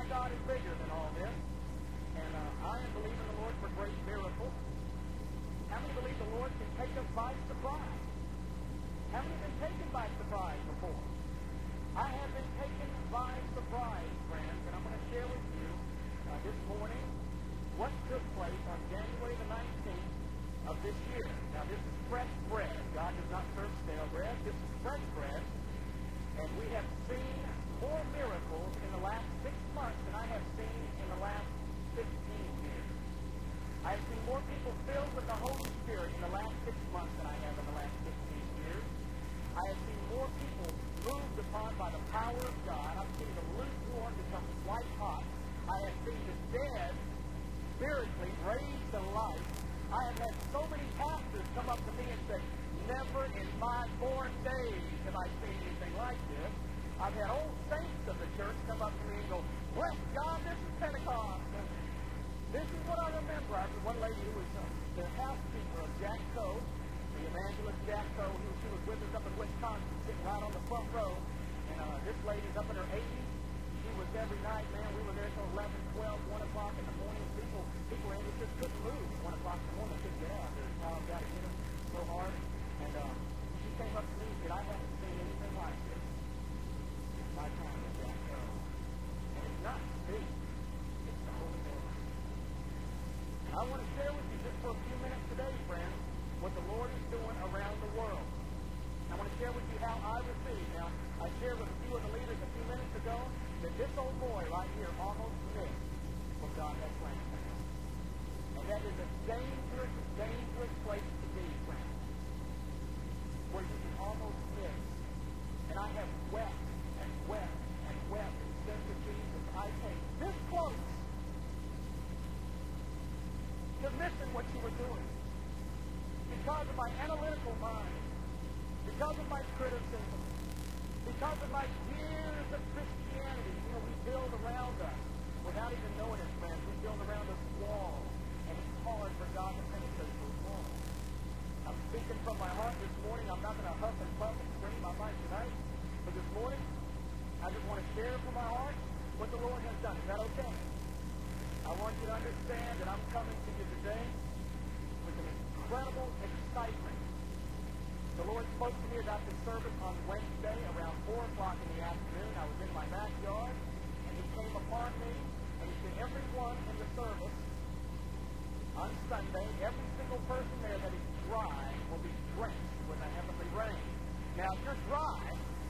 my God is bigger than all this. And I am believing the Lord for great miracles. How many believe the Lord can take us by surprise? How many have been taken by surprise before? I have been taken by surprise, friends, and I'm going to share with you this morning what took place on January the 19th of this year. Now, this is fresh bread. God does not serve stale bread. This is fresh bread. And we have seen more miracles in the last 6 months than I have seen in the last 15 years. I have seen more people filled with the Holy Spirit in the last 6 months than I have in the last 15 years. I have seen more people moved upon by the power of God. I've seen the lukewarm become white hot. I have seen the dead spiritually raised to life. I have had so many pastors come up to me and say, never in my born days have I seen anything like this. I've had old saints of the church come up to me and go, bless God, this is Pentecost. This is what I remember. I was one lady who was the housekeeper of Jack Coe, the evangelist Jack Coe. She was with us up in Wisconsin, sitting right on the front row. And this lady's up in her 80s. She was every night, man. We were there till 11, 12, 1 o'clock in the morning. People in it just couldn't move. 1 o'clock in the morning, they couldn't get out. Their power got to get them so hard. And she came up to me and said, I haven't seen anything like this in my time with Jack Coe. And it's not me. It's the Holy Ghost. I want to share with you just for a few minutes today, friends, what the Lord is doing around the world. I want to share with you how I received. Now, I shared with a few of the leaders a few minutes ago that this old boy right here almost missed what God had planned for him. And that is a dangerous, dangerous place to be, friends, where you can almost miss. And I have wept and wept and wept and said to Jesus, I came this close to missing what you were doing because of my analytical mind, because of my criticism, because of my years of Christianity. You know, we build around us without even knowing it, friends. We build around us walls, and it's hard for God to penetrate those walls. I'm speaking from my heart this morning. I'm not going to huff and puff and scream my mic tonight, but this morning I just want to share from my heart what the Lord has done. Is that okay? I want you to understand that I'm coming to you today with an incredible excitement. The Lord spoke to me about this service on Wednesday around 4 o'clock in the afternoon. I was in my backyard, and He came upon me, and He said, everyone in the service on Sunday, every single person there that is dry will be drenched with a heavenly rain. Now, if you're dry,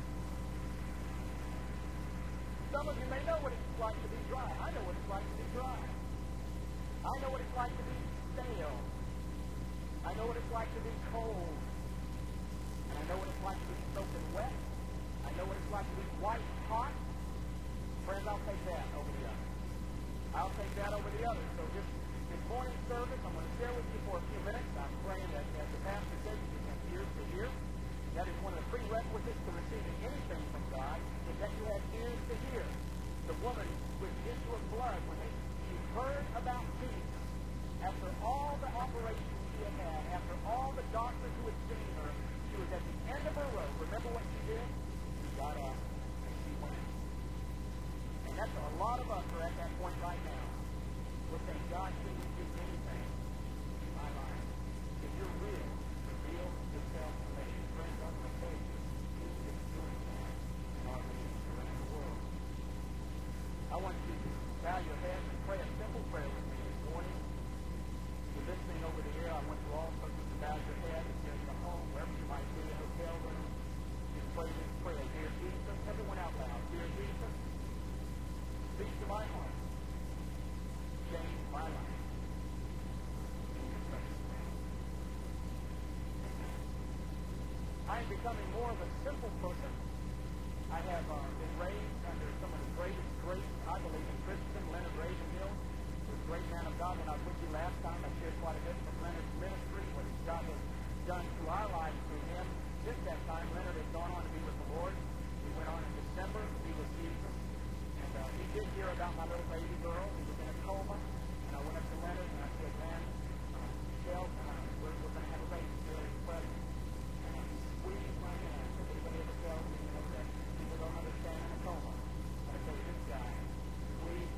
some of you may know what it's like to be dry. I know what it's like to be dry. I know what it's like to be stale. I know what it's like to be cold. And I know what it's like to be soaking wet. I know what it's like to be white hot. Friends, I'll take that over the other. I'll take that over the other. So this morning service, I'm going to share with you for a few minutes. I'm praying that as the pastor said, you have ears to hear. That is one of the prerequisites to receiving anything from God, is that you have ears to hear. The woman with the issue of blood, when she heard about Jesus, after all the operations she had had, after all the doctors who had seen her, she was at the end of her rope. Remember what she did? She got up and she went. And that's a lot of us are at that point right now. We're saying, God, can you do anything in my life? If you're real, reveal yourself to me. Friends, I'm going to tell you, He is doing that in our meetings around the world. I want you to bow your heads and pray a simple prayer with me this morning. If you're listening over the air, I want you also just to bow your head. If you're in your home, wherever you might be, a hotel room, just pray this prayer. Dear Jesus, everyone out loud. Dear Jesus, speak to my heart. Change my life. In your precious name. I am becoming more of a simple person. I have been raised under some of the greatest greats, I believe, in Christendom. Leonard Ravenhill was a great man of God. When I was with you last time, I shared quite a bit from Leonard's ministry, what God has done through our lives through him. Since that time, Leonard has gone on to be with the Lord. We went on in December to be with Jesus. And he did hear about my little baby girl. He was in a coma. And I went up to Leonard and I said, man, Michelle, we're going to have a baby here in present. And I squeezed my hand. If anybody ever tells me, that people don't understand in a coma, I tell you, this guy squeezed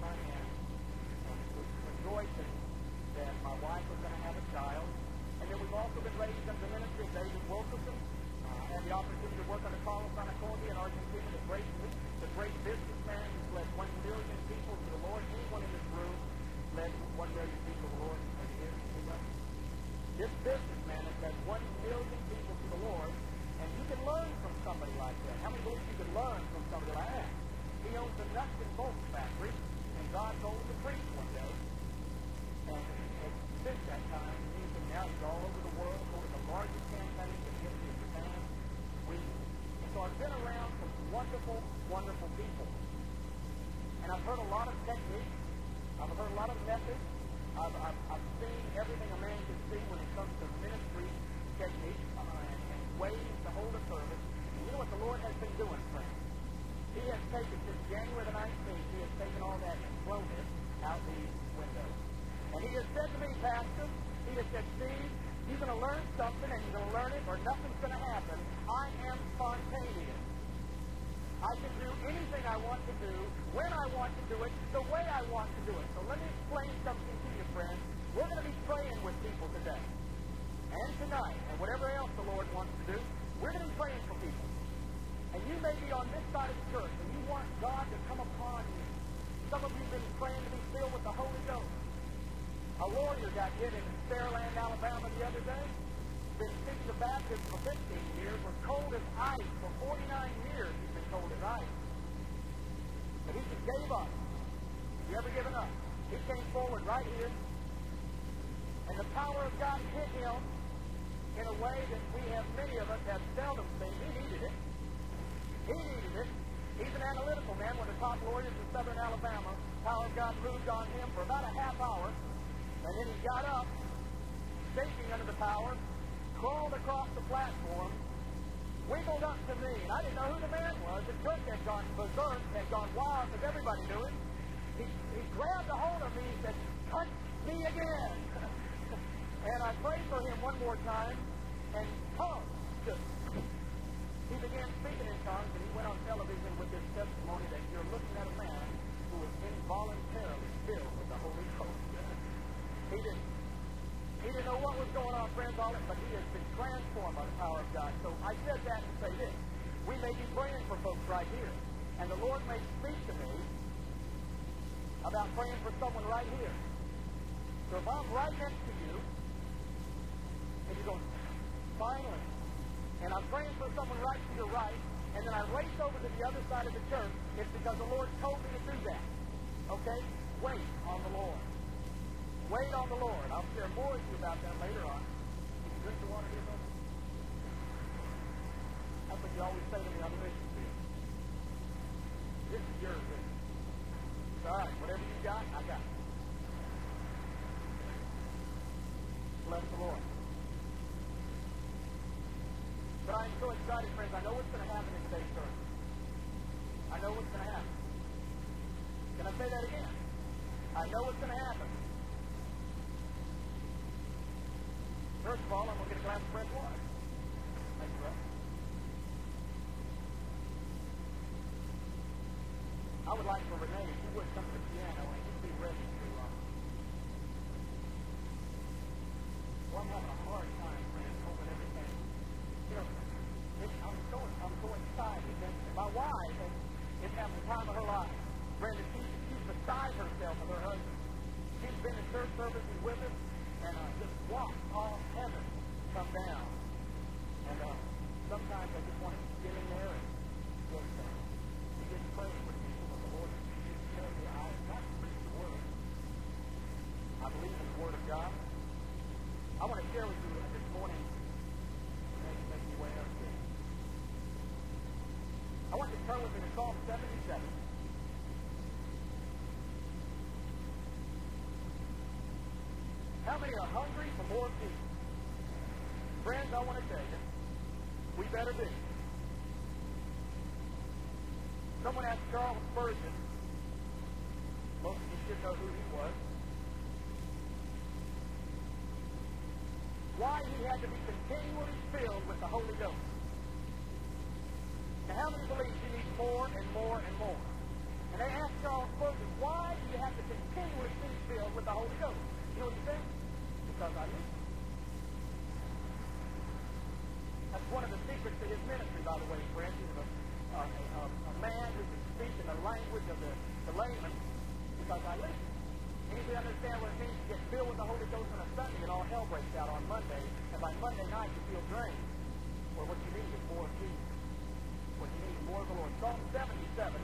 work under Carlos Anacordia in Argentina, the great businessman who's led 1 million people to the Lord. Anyone in this room led 1 million people to the Lord in 30 years? This businessman has led 1 million people to the Lord, and you can learn from somebody like that. How many believe you can learn from somebody like that? He owns a nuts and bolts factory, and God told him to preach one day. And since that time, now he's all over the world, holding the largest campaign in the history of Japan. And so I've been around some wonderful, wonderful people. And I've heard a lot of techniques. I've heard a lot of methods. I've seen everything a man can see when it comes to ministry techniques and ways to hold a service. And you know what the Lord has been doing, friends? He has taken, since January the 19th, he has taken all that and thrown it out the window. And he has said to me, Pastor, he has said, Steve, you're going to learn something and you're going to learn it or nothing's going to happen. I am spontaneous. I can do anything I want to do, when I want to do it, the way I want to do it. So let me explain something to you, friends. We're going to be praying with people today and tonight and whatever else the Lord wants to do. We're going to be praying for people. And you may be on this side of the church and you want God to come upon you. Some of you have been praying to be filled with the Holy Ghost. A lawyer got hit in Fairland, Alabama the other day. Been seeking the baptism for 15 years, was cold as ice. For 49 years he's been cold as ice. But he just gave up. Have you ever given up? He came forward right here. And the power of God hit him in a way that we have, many of us have seldom seen. He needed it. He needed it. He's an analytical man, one of the top lawyers in southern Alabama. Power of God moved on him for about a half hour. And then he got up, shaking under the power, crawled across the platform, wiggled up to me. And I didn't know who the man was. The church had gone berserk, had gone wild, because everybody knew him. He grabbed a hold of me and said, touch me again. And I prayed for him one more time, and tongues just... He began speaking in tongues, and he went on television with this testimony that you're looking at a man who was involuntarily filled with the Holy Ghost. He didn't know what was going on, friends, but he has been transformed by the power of God. So I said that to say this. We may be praying for folks right here, and the Lord may speak to me about praying for someone right here. So if I'm right next to you, and you go, finally, and I'm praying for someone right to your right, and then I race over to the other side of the church, it's because the Lord told me to do that. Okay? Wait on the Lord. Wait on the Lord. I'll share more with you about that later on. Can you drink the water here, brother? That's what you always say to me on the mission field. This is yours, isn't it? It's all right. Whatever you got, I got it. Bless the Lord. But I'm so excited, friends. I know what's going to happen in today's service. I know what's going to happen. Can I say that again? I know what's going to happen. First of all, I'm going to get a glass of fresh water. Thank you, brother. I would like for Renee, if you would come to the piano and just be ready to... Well, I'm having a hard time, friends, holding everything. You know, I'm so excited. And my wife is having the time of her life. Brenda, she's beside herself with her husband. She's been in church services with us and just watched all heaven come down. And sometimes I just want to get in there and just begin praying with people. But the Lord just tells me I've got to preach the Word. I believe in the Word of God. I want to share with you this morning, maybe make you way up here. I want you to turn with me to Psalm 77. How many are hungry for more peace? Friends, I want to tell you, we better be. Someone asked Charles Spurgeon, most of you should know who he was, why he had to be continually filled with the Holy Ghost. Now, how many believe you need more and more and more? And they asked Charles Spurgeon, why do you have to continually be filled with the Holy Ghost? You know what he said? Because I need it. That's one of the secrets to his his ministry, by the way, friends. He was a man who could speak in the language of the layman because I listened. Anybody understand what it means to get filled with the Holy Ghost on a Sunday and all hell breaks out on Monday, and by Monday night you feel drained? Well, what you need is more of Jesus. What you need is more of the Lord. Psalm 77.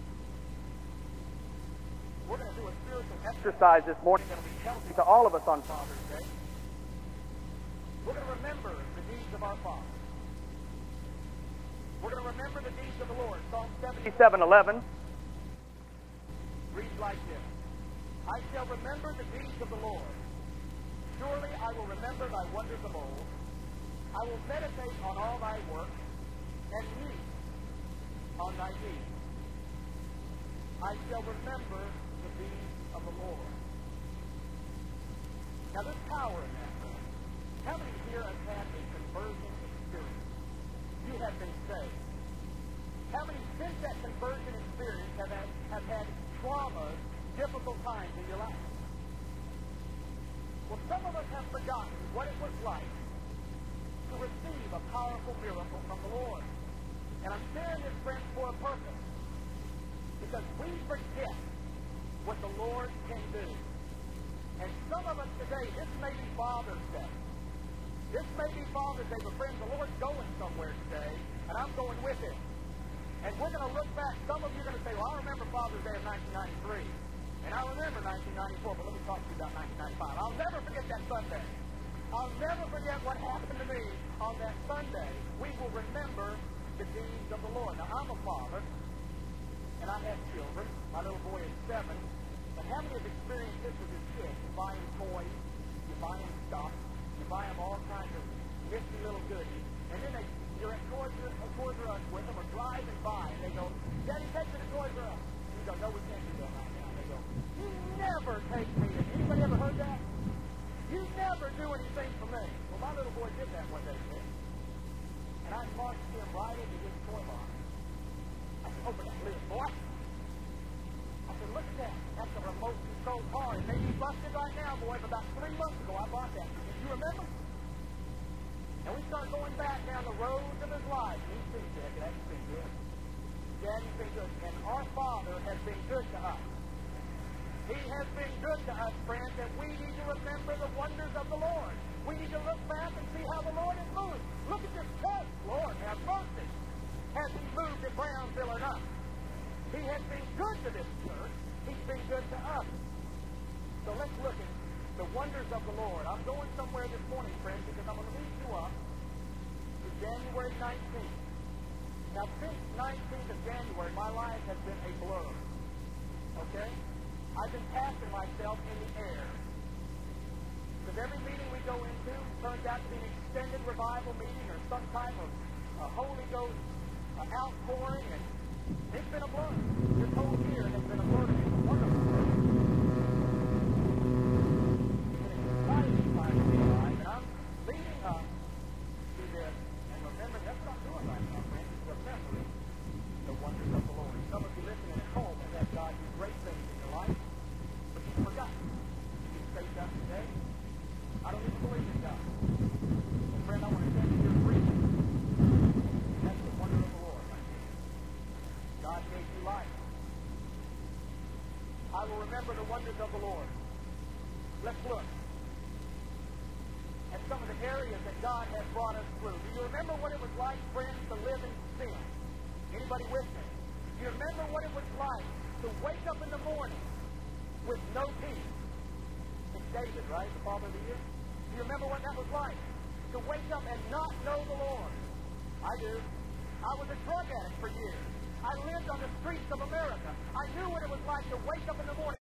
We're going to do a spiritual exercise this morning that will be healthy to all of us on Father's Day. We're going to remember the deeds of our Father. We're going to remember the deeds of the Lord. Psalm 77:11 reads like this. I shall remember the deeds of the Lord. Surely I will remember thy wonders of old. I will meditate on all thy works and muse on thy deeds. I shall remember the deeds of the Lord. Now there's power in that. How many here have had a conversion experience? You have been saved. How many since that conversion experience have had traumas, difficult times in your life? Well, some of us have forgotten what it was like to receive a powerful miracle from the Lord. And I'm sharing this, friends, for a purpose. Because we forget what the Lord can do. And some of us today, this may be Father's Day. This may be Father's Day, but friends, the Lord's going somewhere today, and I'm going with Him. And we're going to look back. Some of you are going to say, well, I remember Father's Day of 1993. And I remember 1994, but let me talk to you about 1995. I'll never forget that Sunday. I'll never forget what happened to me on that Sunday. We will remember the deeds of the Lord. Now, I'm a father, and I have children. My little boy is 7. And how many have experienced this with your kids? You buy them toys, you buy them stuff, you buy them all kinds of nifty little goodies, and then you're at Toys R Us with them or driving by, and they go, Daddy, take me to Toys R Us. And you go, no, we can't do that right now. They go, you never take me. Anybody ever heard that? You never do anything for me. Well, my little boy did that one day, man. And I marched him right into his toy box. I said, open that lid, boy. I said, look at that. That's a remote control car. It may be busted right now, boy, but about 3 months ago I bought that. Do you remember? And we start going back down the roads of his life. And he's been good. Daddy's been good. Daddy's been good. And our Father has been good to us. He has been good to us, friends, and we need to remember the wonders of the Lord. We need to look back and see how the Lord has moved. Look at this church. Lord, have mercy. Has He moved at Brownsville or not? He has been good to this church. He's been good to us. So let's look at the wonders of the Lord. I'm going somewhere this morning, friends, because I'm going to lead you up to January 19th. Now, since 19th of January, my life has been a blur. Okay? I've been passing myself in the air. Because every meeting we go into turns out to be an extended revival meeting or some type of Holy Ghost outpouring, and it's been a blur. This whole year has been a blur. It's a wonderful blur. It's an exciting time to be alive, and I'm leading up to this. And remember, that's what I'm doing right now, friends. Remembering the wonders of the Lord. Some of you listening at home have had God do great things in your life, but you forgot. You say that today. I don't even believe in God. Well, friend, I want to tell you your freedom. That's the wonder of the Lord right there. God gave you life. I will remember the wonders of the Lord. Let's look at some of the areas that God has brought us through. Do you remember what it was like, friends, to live in sin? Anybody with me? Do you remember what it was like to wake up in the morning with no peace? It's David, right? The father of the year. Do you remember what that was like? To wake up and not know the Lord. I do. I was a drug addict for years. I lived on the streets of America. I knew what it was like to wake up in the morning.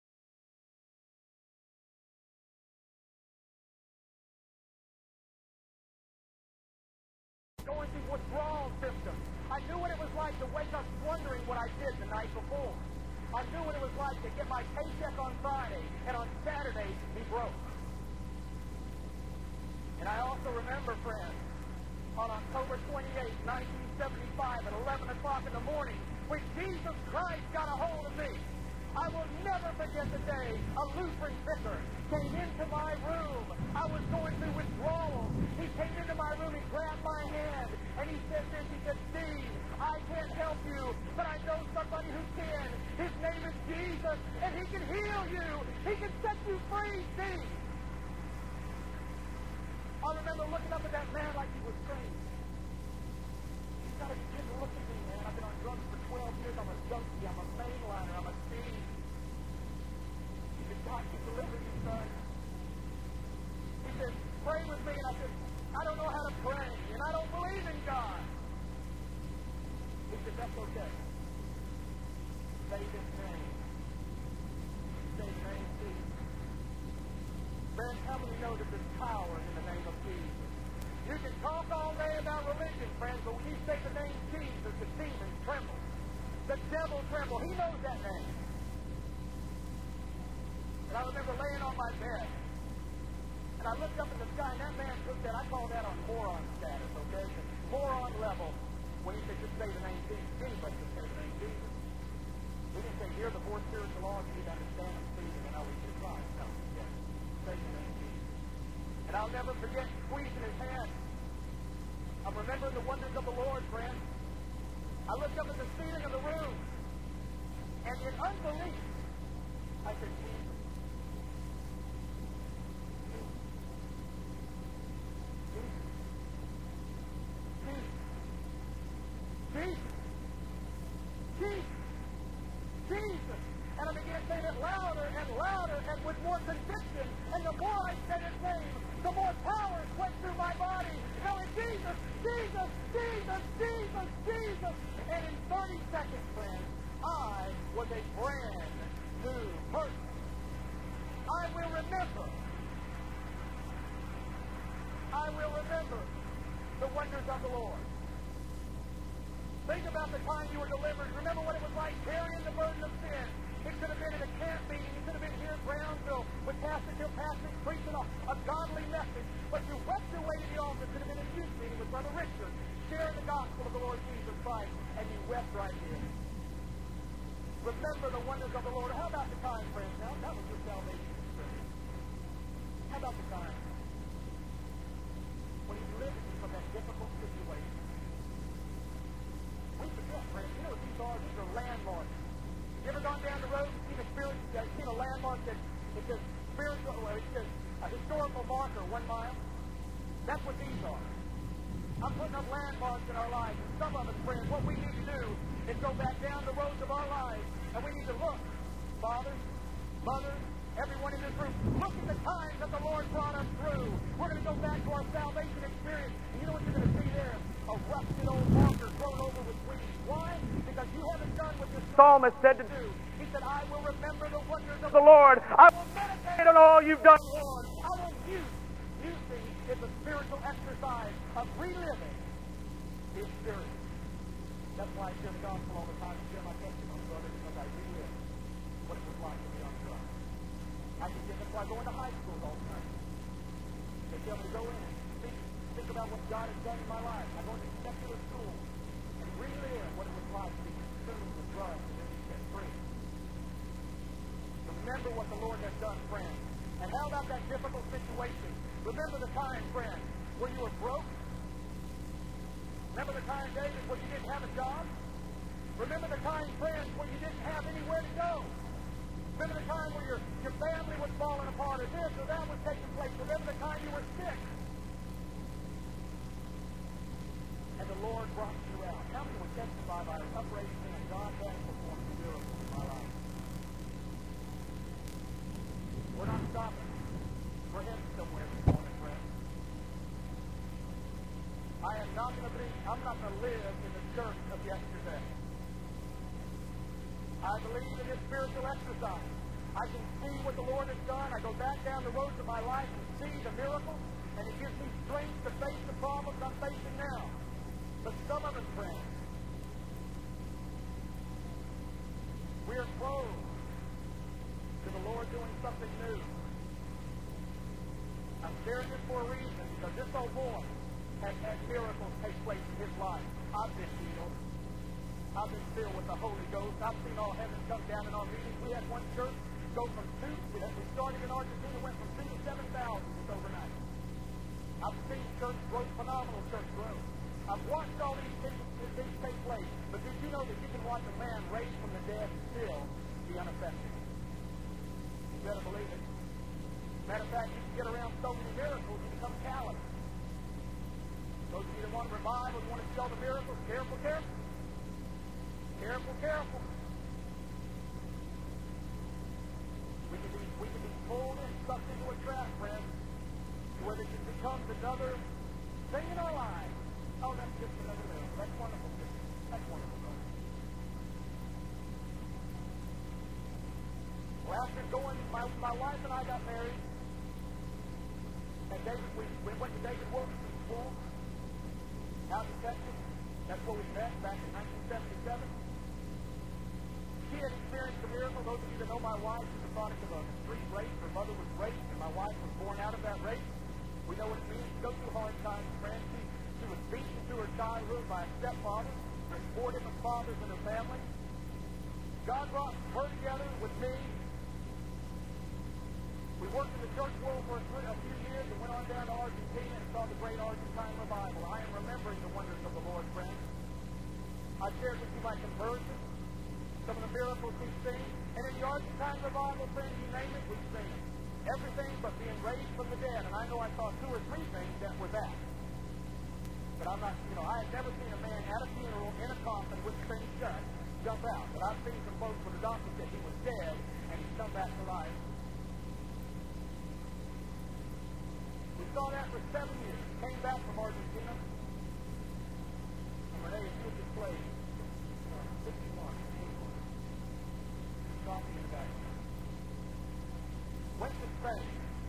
Going through withdrawal symptoms. I knew what it was like to wake up wondering what I did the night before. I knew what it was like to get my paycheck on Friday and on Saturday be broke. And I also remember, friends, on October 28, 1975 at 11 o'clock in the morning, when Jesus Christ got a hold of me. I will never forget the day a Lutheran vicar came into my room. I was going through withdrawal. He came into my room, he grabbed my hand, and he said this. He heal you. He can set you free, see. I remember looking up at that man like he was crazy. He's got to begin to look at me, man. I've been on drugs for 12 years. I'm a junkie. I'm a mainliner. I'm a thief. He said, God can deliver you, son. He said, pray with me. And I said, I don't know how to pray, and I don't believe in God. He said, that's okay. Say His name. Say His name, please. Friends, how many know that there's power in the name of Jesus? You can talk all day about religion, friends, but when you say the name Jesus, the demons tremble. The devil tremble. He knows that name. And I remember laying on my bed, and I looked up in the sky, and that man took that. I call that on moron status, okay? Moron level. When he said, just say the name Jesus. Anybody can say the name Jesus. He didn't say, here are the four spiritual laws you need to understand them, pleasing, and how we can try. No, yes. Say the name Jesus. And I'll never forget squeezing his hand. I'm remembering the wonders of the Lord, friend. I looked up at the ceiling of the room, and in unbelief, I said, Jesus. Jesus! Jesus! Jesus! And I began saying it louder and louder and with more conviction. And the more I said his name, the more power went through my body. Going, Jesus! Jesus! Jesus! Jesus! Jesus! And in 30 seconds, friends, I was a brand new person. I will remember. I will remember the wonders of the Lord. Think about the time you were delivered. Remember what it was like carrying the burden of sin. It could have been at a camp meeting. It could have been here in Brownsville with Pastor Kilpatrick preaching a godly message. But you wept your way to the altar. It could have been a youth meeting with Brother Richard, sharing the gospel of the Lord Jesus Christ, and you wept right here. Remember the wonders of the Lord. How about the time, friends? Now, that was your salvation experience. How about the time when He delivered you from that difficult situation? We forget, friends. You know what these are? These are landmarks. You ever gone down the road and seen a landmark that it says spiritual, or it says a historical marker 1 mile? That's what these are. I'm putting up landmarks in our lives, and some of us, friends, what we need to do is go back down the roads of our lives, and we need to look, fathers, mothers, everyone in this room, look at the times that the Lord brought us through. We're going to go back to our salvation experience, and you know what you're going to see there? A rusted old marker thrown over with weeds. Why? Because you haven't done what your psalmist said to do. He said, I will remember the wonders of the Lord. I will meditate on all you've done, Lord. I will use. Using is a spiritual exercise of reliving the experience. That's why I share the gospel all the time and share my testimony, brother, because I relive what it was like to be on drugs. That's why I go into high school all the time. They tell me to go in and think about what God has done in my life. I go into secular school and relive what it was like to be consumed with drugs and then be set free. Remember what the Lord has done, friends. And how about that difficult situation? Remember the time, friends, where you were broke? Remember the time, David, where you didn't have a job? Remember the time, friends, where you didn't have anywhere to go? Remember the time where your family was falling apart, or this or that was taking place? Remember the time you were sick? And the Lord brought you out. How many would testify by an upraised hand? God has performed miracles in my life. We're not stopping. We're heading somewhere this morning, friends. I'm not going to live in the church of yesterday. I believe in this spiritual exercise. I can see what the Lord has done. I go back down the roads of my life and see the miracles, and it gives me strength to face the problems I'm facing now. But some of us, friends, we are closed to the Lord doing something new. I'm sharing this for a reason, because this old boy has had miracles take place in his life. I've been healed. I've been filled with the Holy Ghost. I've seen all heaven come down in our meetings. We had one church go from 2, we started in Argentina, went from 2 to 7,000 overnight. I've seen church growth, phenomenal church growth. I've watched all these things take place. But did you know that you can watch a man raised from the dead and still be unaffected? You better believe it. Matter of fact, you can get around so many miracles, you become callous. Those of you that want revival, you want to see all the miracles, careful, careful. Careful, careful. We can be pulled and sucked into a trap, friends, where it becomes another thing in our lives. Oh, that's just another miracle. That's wonderful. That's wonderful. Well, after going, my wife and I got married, and we went to David Wilkerson School out in Texas. That's where we met back in 1977. She had experienced a miracle. Those of you that know my wife, she's a product of a street rape. Her mother was raped, and my wife was born out of that rape. We know what it means to go through hard times, friends. She was beaten through her childhood by a stepfather. There's 4 different fathers in her family. God brought her together with me. We worked in the church world for a few years and went on down to Argentina and saw the great Argentine revival. I am remembering the wonders of the Lord, friends. I shared with you my conversion, some of the miracles we've seen. And in the Argentine revival, friends, you name it, we've seen it. Everything but being raised from the dead. And I know I saw 2 or 3 things that were that. But I'm not, I had never seen a man at a funeral in a coffin with things shut jump out. But I've seen some folks where the doctor said he was dead and he's come back to life. We saw that for 7 years. Came back from Argentina. And Renee, if you would display 51. Coffee in the back. Went to Spain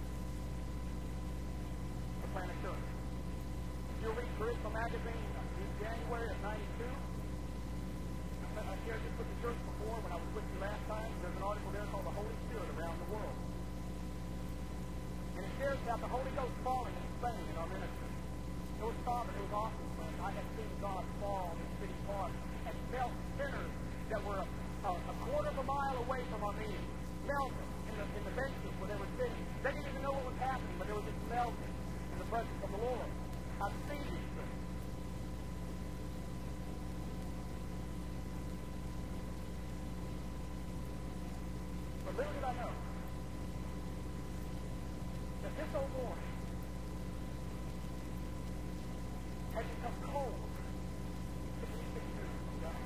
to plant a church. If you read Charisma magazine in January of 92, I shared this with the church before when I was with you last time. There's an article there called The Holy Spirit Around the World. And it shares about the Holy Ghost falling in Spain in our ministry. It was sovereign, it was awesome, friends. I had seen God fall in city parks and melt sinners that were a quarter of a mile away from our meeting. Melted in the benches where they were sitting. They didn't even know what was happening, but there was this melting in the presence of the Lord. I've seen these things. But little did I know that this old morning had become cold 56 years from God.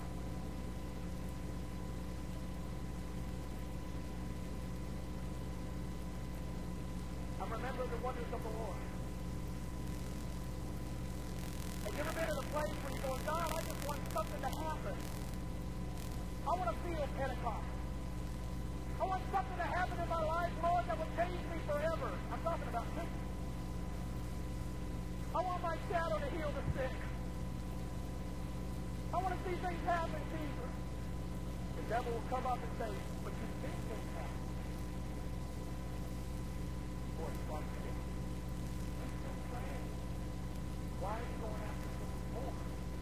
I remember the wonders of the Lord. Have you ever been in a place where you go, God, I just want something to happen. I want to feel Pentecost. I want something to happen in my life, Lord, that will change me forever. I'm talking about me. I want my shadow to heal the sick. I want to see things happen, Jesus. The devil will come up and say, but you think things happen. Boy, he's like, I'm still praying. Why are you going after something more?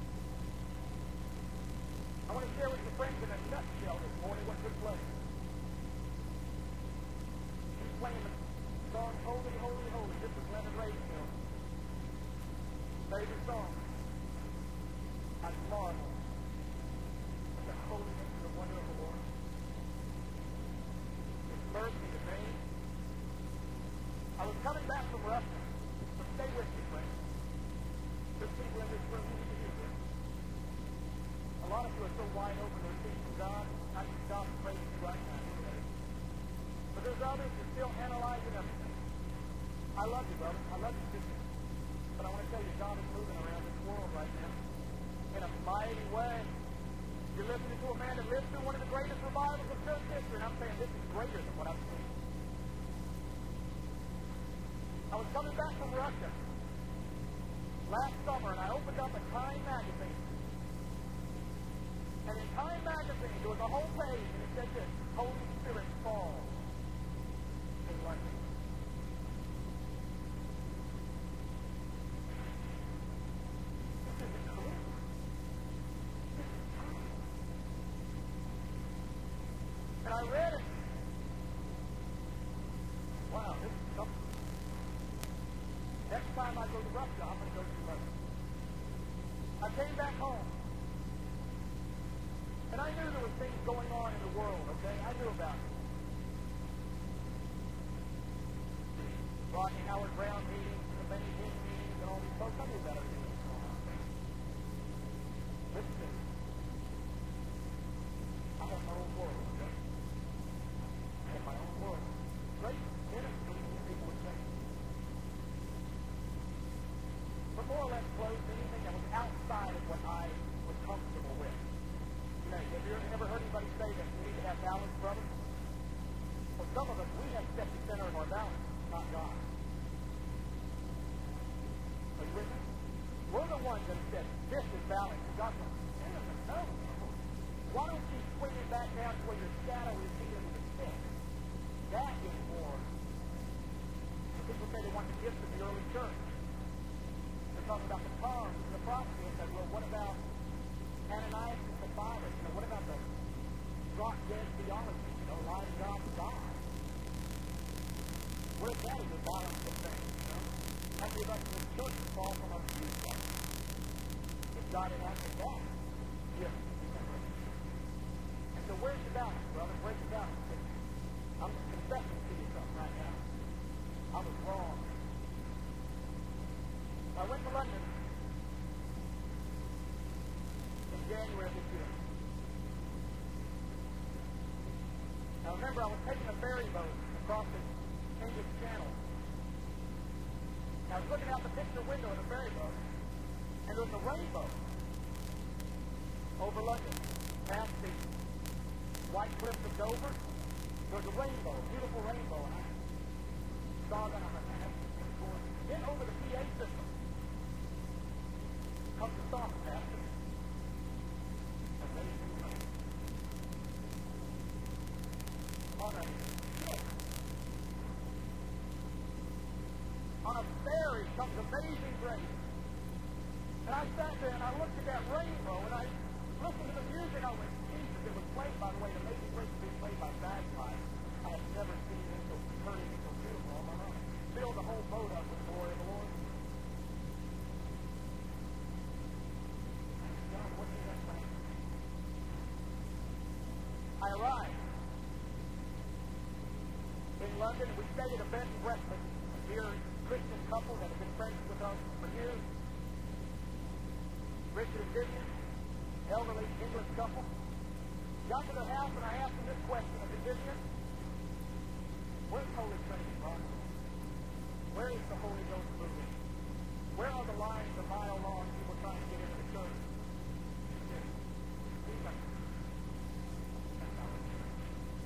I want to share with your friends in a nutshell this morning what took place. He's playing the song Holy, Holy, Holy. This is Leonard Ravenhill. Favorite song. I marvel at the holiness and the wonder of the Lord. His mercy, His name. I was coming back from Russia. So stay with me, friends. There's people in this room who need to hear this. A lot of you are so wide open to receive from God, I can stop and pray with you right now. But there's others who are still analyzing everything. I love you, brother. I love you, sister. But I want to tell you, God is moving around this world right now in a mighty way. You're listening to a man that lived through one of the greatest revivals of church history, and I'm saying this is greater than what I've seen. I was coming back from Russia last summer, and I opened up a Time magazine. And in Time magazine, there was a whole page, and it said this, Holy Spirit falls in London. This isn't true. This is true. And I read it. Wow, this is something. Next time I go to Russia, I'm going to go to Russia. I came back home. And I knew there were things going on in the world, okay? I knew about it. Rodney Howard Brown meetings, and the Benny Hinn meetings, and all these folks. I knew about everything that was going on. Listen to me. I have my own world, okay? I have my own world. Great ministry, people would say. But more or less close to anything that was outside of what I was comfortable with. You know, have you ever heard anybody say that we need to have balance, brother? Well, some of us, we have set the center of our balance, not God. Are you with me? We're the ones that said, this is balance. And God goes, no. Why don't you swing it back down to where your shadow is hitting the stick? That is more. People say they want the gifts of the early church. They're talking about the tongues and the prophecy, and said, well, what about Ananias and Sapphira? You know, what about the drop-dead theology? You know, lying to God and God. Where's that in the balance of things, you know? How many of us in the church would fall from our feet, right? If God had answered that, yes. And so where's the balance, brother? Where's the balance? I'm confessing to you something right now. I was wrong. I went to London in January of this year. Now remember, I was taking a ferry boat across the English Channel. And I was looking out the picture window of the ferry boat, and there was a rainbow over London, past the white cliffs of Dover. There was a rainbow, a beautiful rainbow, and I saw that on the map. Then over the PA system comes the song, Pastor. Amazing rain. On a ship, on a ferry comes Amazing Grace. And I sat there and I looked at that rainbow and I listened to the music. I went, Jesus, it was played, by the way, the Amazing Grace was being played by bagpipes. I have never seen this so heard anything so beautiful on my own. Filled the whole boat up with the glory of the Lord. God, what is that thing? I arrived in London and we stayed at a bed and breakfast, a dear Christian couple that have been friends with us for years. Richard and Vivian, elderly English couple. Got to their house and I asked them this question. I said, Vivian, where's Holy Trinity, Father? Where is the Holy Ghost moving? Where are the lines a mile long people trying to get into the church? He's like, that's not what it is.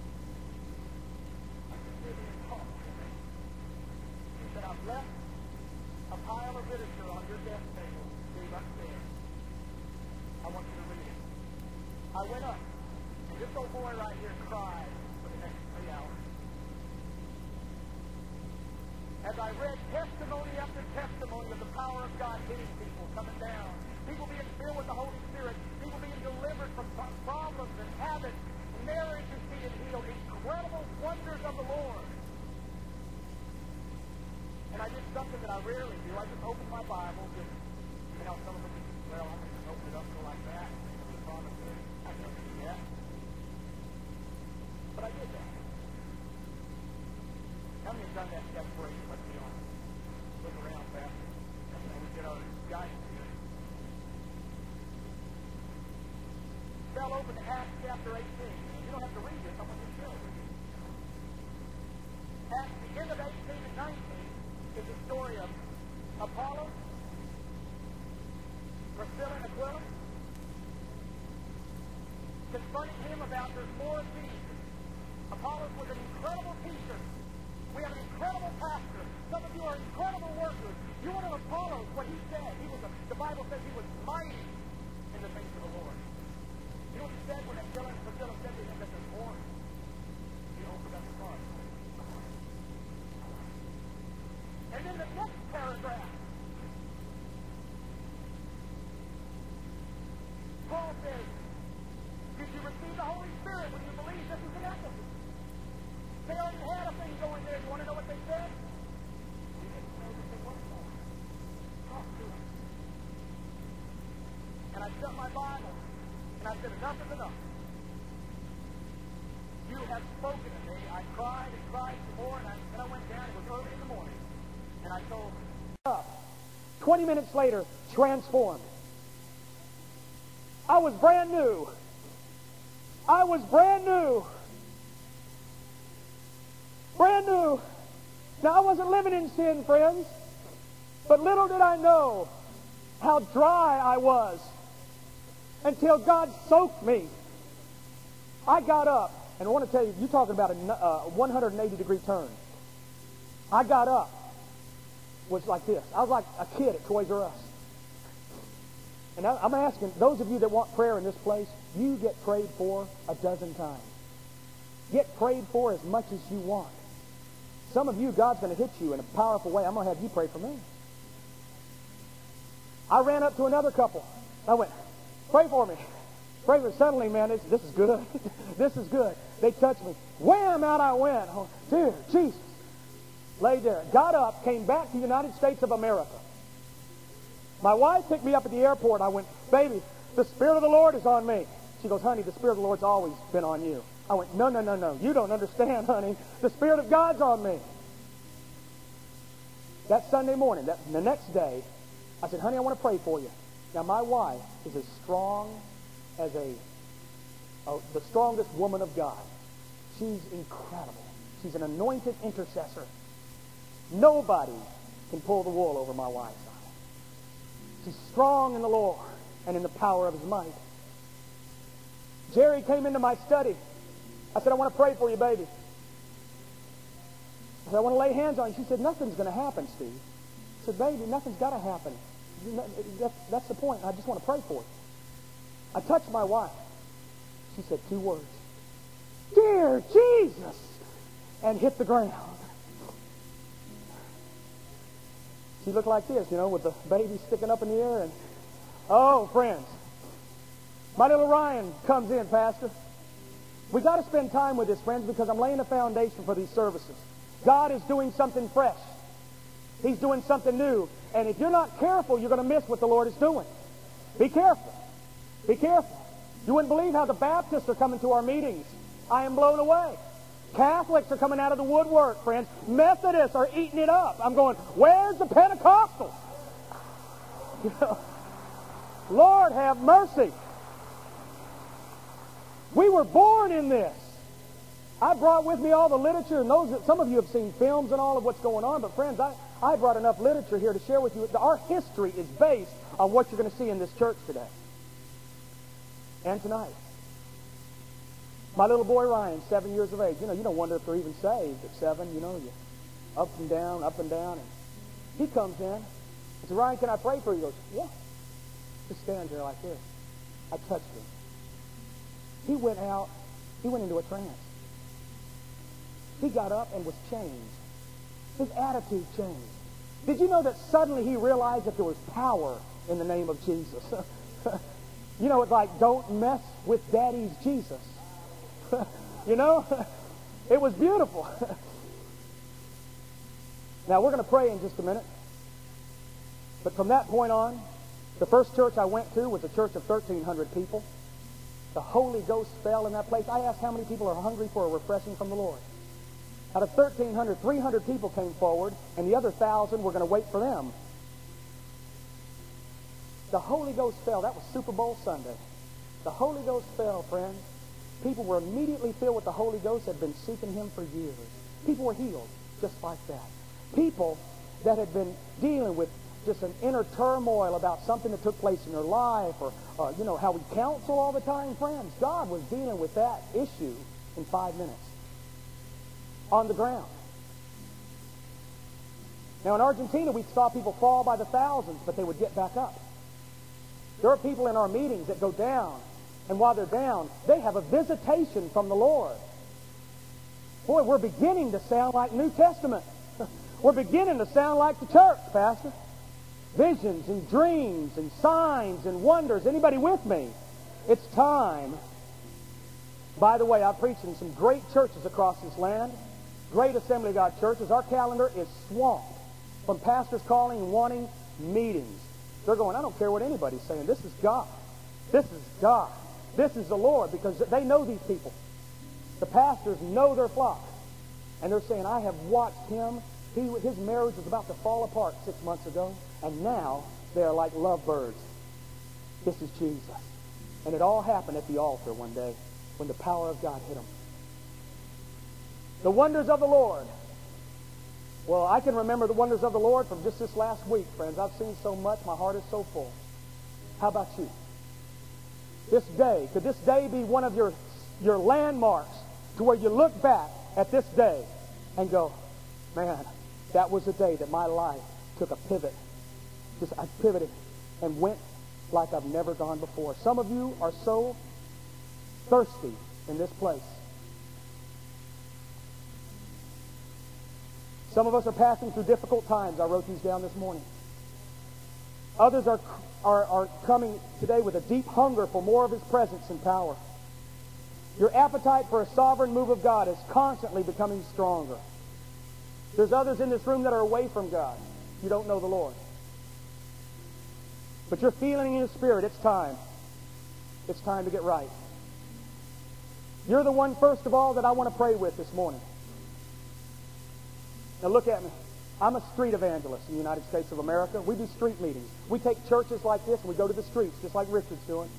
I said, Vivian, talk to me. He said, I've left a pile of literature on your desk table, Steve, upstairs. I want you to read it. I went up, and this old boy right here cried for the next 3 hours. As I read testimony after testimony of the power of God hitting people, coming down, people being filled with the Holy Spirit, people being delivered from problems and habits, marriages being healed, incredible wonders of the Lord. And I did something that I rarely do. I just opened my Bible, just, you know, some of them, well, I'm going to open it up to like that. The promise is, I never do that. But I did that. How many have done that in desperation? Let's be honest. Look around, Pastor. And we get our guidance here. Fell open to Acts chapter 18. You don't have to read this. I want you to share it with you. At the end of 18 and 19 is the story of Apollos, Priscilla and Aquila, confronting him about there's more of Jesus. Apollos was an incredible teacher. We have an incredible pastor. Some of you are incredible workers. You want to know Apollos, what he said. The Bible says he was mighty in the things of the Lord. You know what he said when Aquila and Priscilla said to him that there's more? He opened up his heart. And then the next paragraph, Paul says, did you receive the Holy Spirit when you believed this was an Ephesus? They already had a thing going there. You want to know what they said? We didn't know that they weren't more. Talk to them. And I shut my Bible, and I said, enough is enough. You have spoken to me. I cried and cried some more, and I went down. It was early in the morning. And I told up. 20 minutes later, transformed. I was brand new. I was brand new. Brand new. Now, I wasn't living in sin, friends, but little did I know how dry I was until God soaked me. I got up, and I want to tell you, you're talking about a 180-degree turn. I got up. Was like this. I was like a kid at Toys R Us. And I'm asking, those of you that want prayer in this place, you get prayed for a dozen times. Get prayed for as much as you want. Some of you, God's going to hit you in a powerful way. I'm going to have you pray for me. I ran up to another couple. I went, pray for me. Pray for me. Suddenly, man, this is good. This is good. They touched me. Wham, out I went. Oh, dear Jesus. Laid there. Got up, came back to the United States of America. My wife picked me up at the airport. I went, baby, the Spirit of the Lord is on me. She goes, honey, the Spirit of the Lord's always been on you. I went, no. You don't understand, honey. The Spirit of God's on me. That Sunday morning, the next day, I said, honey, I want to pray for you. Now, my wife is as strong as the strongest woman of God. She's incredible. She's an anointed intercessor. Nobody can pull the wool over my wife's eye. She's strong in the Lord and in the power of His might. Jerry came into my study. I said, I want to pray for you, baby. I said, I want to lay hands on you. She said, nothing's going to happen, Steve. I said, baby, nothing's got to happen. That's the point. I just want to pray for you. I touched my wife. She said 2 words. Dear Jesus! And hit the ground. She looked like this, with the baby sticking up in the air. And oh, friends, my little Ryan comes in, Pastor. We got to spend time with this, friends, because I'm laying a foundation for these services. God is doing something fresh. He's doing something new. And if you're not careful, you're going to miss what the Lord is doing. Be careful. Be careful. You wouldn't believe how the Baptists are coming to our meetings. I am blown away. Catholics are coming out of the woodwork, friends. Methodists are eating it up. I'm going, where's the Pentecostals? Lord have mercy. We were born in this. I brought with me all the literature, and some of you have seen films and all of what's going on, but friends, I brought enough literature here to share with you. Our history is based on what you're going to see in this church today and tonight. My little boy Ryan, 7 years of age. You don't wonder if they're even saved at 7. You up and down, up and down. And he comes in. I said, Ryan, can I pray for you? He goes, yeah. Just stand there like this. I touched him. He went out. He went into a trance. He got up and was changed. His attitude changed. Did you know that suddenly he realized that there was power in the name of Jesus? It's like, don't mess with Daddy's Jesus. It was beautiful. Now, we're going to pray in just a minute. But from that point on, the first church I went to was a church of 1,300 people. The Holy Ghost fell in that place. I asked how many people are hungry for a refreshing from the Lord. Out of 1,300, 300 people came forward, and the other 1,000 were going to wait for them. The Holy Ghost fell. That was Super Bowl Sunday. The Holy Ghost fell, friends. People were immediately filled with the Holy Ghost, had been seeking Him for years. People were healed just like that. People that had been dealing with just an inner turmoil about something that took place in their life, or how we counsel all the time, friends. God was dealing with that issue in 5 minutes on the ground. Now, in Argentina, we saw people fall by the thousands, but they would get back up. There are people in our meetings that go down, and while they're down, they have a visitation from the Lord. Boy, we're beginning to sound like New Testament. We're beginning to sound like the church, Pastor. Visions and dreams and signs and wonders. Anybody with me? It's time. By the way, I've preached in some great churches across this land. Great Assembly of God churches. Our calendar is swamped from pastors calling and wanting meetings. They're going, I don't care what anybody's saying. This is God. This is God. This is the Lord, because they know these people. The pastors know their flock. And they're saying, I have watched Him His marriage was about to fall apart 6 months ago, and now they are like lovebirds. This is Jesus. And it all happened at the altar one day when the power of God hit them. The wonders of the Lord. Well, I can remember the wonders of the Lord from just this last week, friends. I've seen so much. My heart is so full. How about you? This day, could this day be one of your landmarks to where you look back at this day and go, man, that was the day that my life took a pivot. I pivoted and went like I've never gone before. Some of you are so thirsty in this place. Some of us are passing through difficult times. I wrote these down this morning. Others are coming today with a deep hunger for more of His presence and power. Your appetite for a sovereign move of God is constantly becoming stronger. There's others in this room that are away from God. You don't know the Lord. But you're feeling in your spirit, it's time. It's time to get right. You're the one, first of all, that I want to pray with this morning. Now look at me. I'm a street evangelist in the United States of America. We do street meetings. We take churches like this and we go to the streets, just like Richard's doing.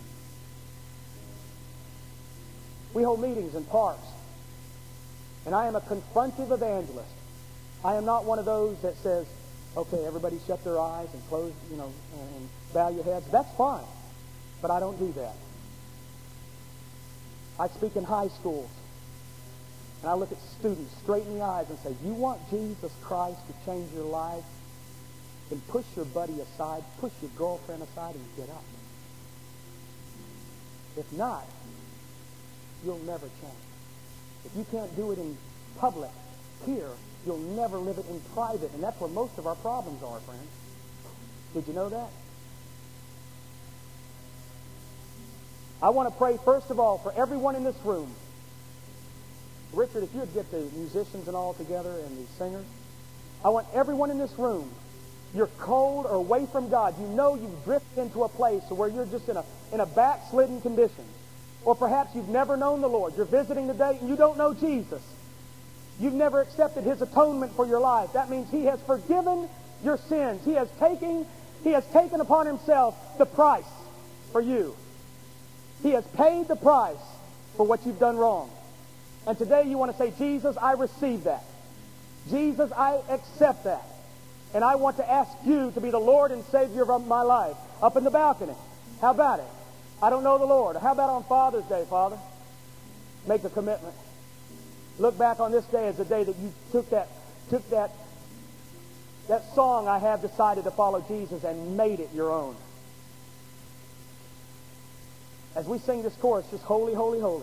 We hold meetings in parks. And I am a confrontive evangelist. I am not one of those that says, okay, everybody shut their eyes and close, and bow your heads. That's fine. But I don't do that. I speak in high schools. And I look at students straight in the eyes and say, you want Jesus Christ to change your life? Then push your buddy aside, push your girlfriend aside, and get up. If not, you'll never change. If you can't do it in public, here, you'll never live it in private. And that's where most of our problems are, friends. Did you know that? I want to pray, first of all, for everyone in this room. Richard, if you would get the musicians and all together and the singers. I want everyone in this room. You're cold or away from God. You know you've drifted into a place where you're just in a backslidden condition. Or perhaps you've never known the Lord. You're visiting today and you don't know Jesus. You've never accepted His atonement for your life. That means He has forgiven your sins. He has taken upon Himself the price for you. He has paid the price for what you've done wrong. And today you want to say, Jesus, I receive that. Jesus, I accept that. And I want to ask you to be the Lord and Savior of my life. Up in the balcony. How about it? I don't know the Lord. How about on Father's Day, Father? Make a commitment. Look back on this day as the day that you took that song, I have decided to follow Jesus, and made it your own. As we sing this chorus, just holy, holy, holy.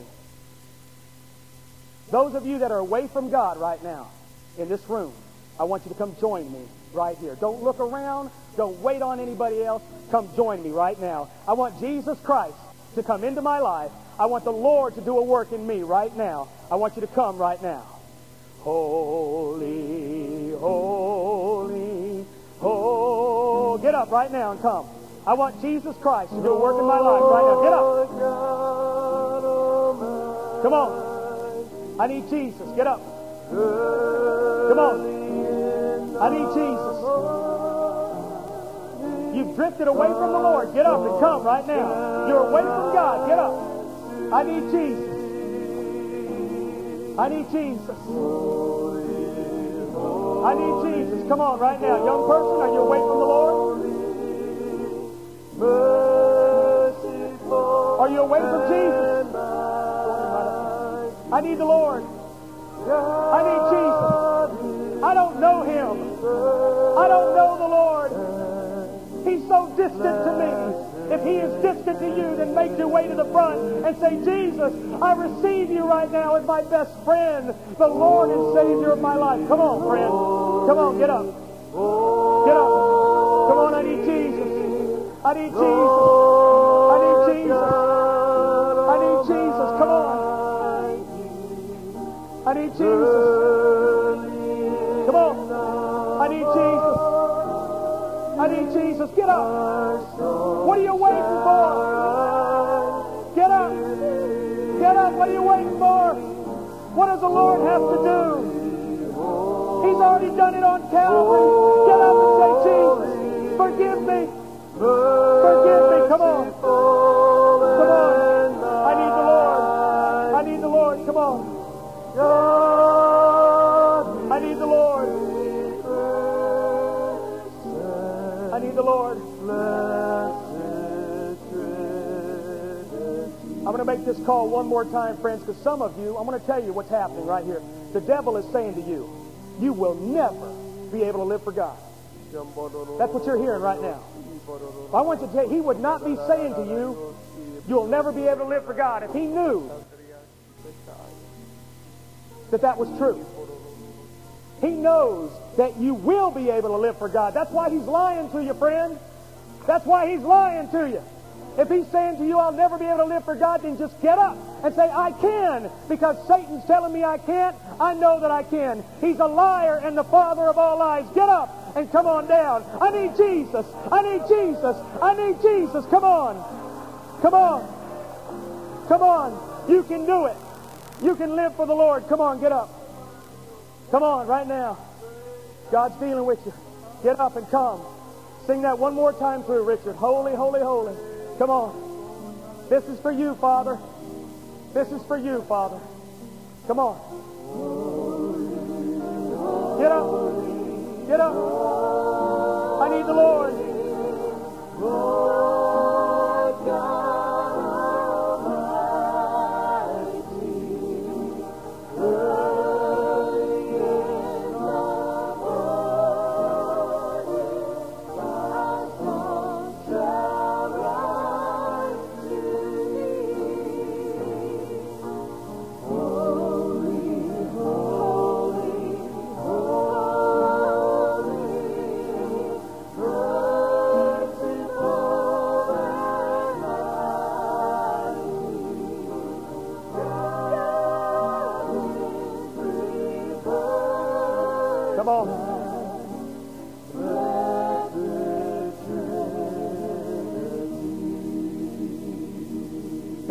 Those of you that are away from God right now in this room, I want you to come join me right here. Don't look around. Don't wait on anybody else. Come join me right now. I want Jesus Christ to come into my life. I want the Lord to do a work in me right now. I want you to come right now. Holy, holy, holy. Get up right now and come. I want Jesus Christ to do a work in my life right now. Get up. Come on. I need Jesus. Get up. Come on. I need Jesus. You've drifted away from the Lord. Get up and come right now. You're away from God. Get up. I need Jesus. I need Jesus. I need Jesus. Come on right now. Young person, are you away from the Lord? Are you away from Jesus? I need the Lord. I need Jesus. I don't know Him. I don't know the Lord. He's so distant to me. If He is distant to you, then make your way to the front and say, Jesus, I receive you right now as my best friend, the Lord and Savior of my life. Come on, friend. Come on, get up. Get up. Come on, I need Jesus. I need Jesus. I need Jesus. I need Jesus. Come on. I need Jesus. Come on. I need Jesus. I need Jesus. Get up. What are you waiting for? Get up. Get up. What are you waiting for? What does the Lord have to do? He's already done it on Calvary. Get up and say, Jesus, forgive me. Forgive me. Come on. Come on. I need the Lord. I need the Lord. Come on. I need the Lord. I need the Lord. I'm going to make this call one more time, friends, because some of you, I'm going to tell you what's happening right here. The devil is saying to you, you will never be able to live for God. That's what you're hearing right now. I want you to tell you, he would not be saying to you, you'll never be able to live for God, if he knew that that was true. He knows that you will be able to live for God. That's why he's lying to you, friend. That's why he's lying to you. If he's saying to you, I'll never be able to live for God, then just get up and say, I can, because Satan's telling me I can't. I know that I can. He's a liar and the father of all lies. Get up and come on down. I need Jesus. I need Jesus. I need Jesus. Come on. Come on. Come on. You can do it. You can live for the Lord. Come on, get up. Come on, right now. God's dealing with you. Get up and come. Sing that one more time through, Richard. Holy, holy, holy. Come on. This is for you, Father. This is for you, Father. Come on. Get up. Get up. I need the Lord. Lord God Almighty, early in the morning, thy song shall rise to thee. Holy, holy, holy, merciful and mighty. Come on.